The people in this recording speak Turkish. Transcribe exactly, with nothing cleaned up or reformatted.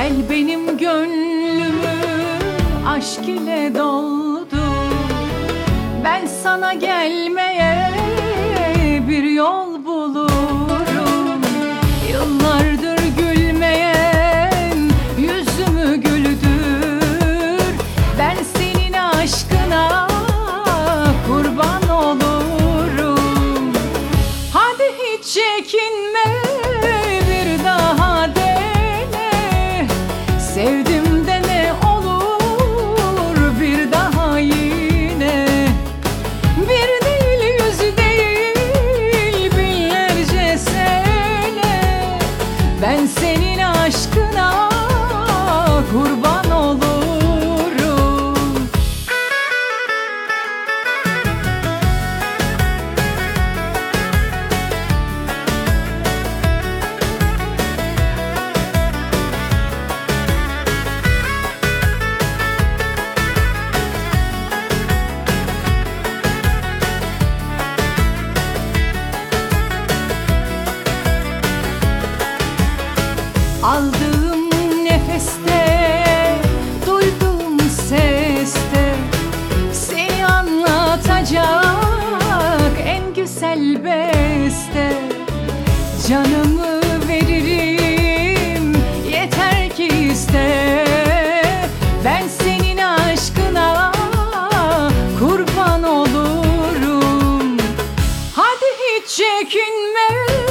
Gel benim gönlümü aşk ile doldu. Ben sana gelmeye bir yol bulurum. Yıllardır gülmeyen yüzümü güldür. Ben senin aşkına kurban olurum. Hadi hiç çekinme, bir daha dene. Sevdim de ne olur bir daha yine. Bir değil yüz değil binlerce sene. Ben senin aşkına kurban olurum. Aldığım nefeste, duyduğum seste seni anlatacak en güzel beste. Canımı veririm yeter ki iste. Ben senin aşkına kurban olurum. Hadi hiç çekinme,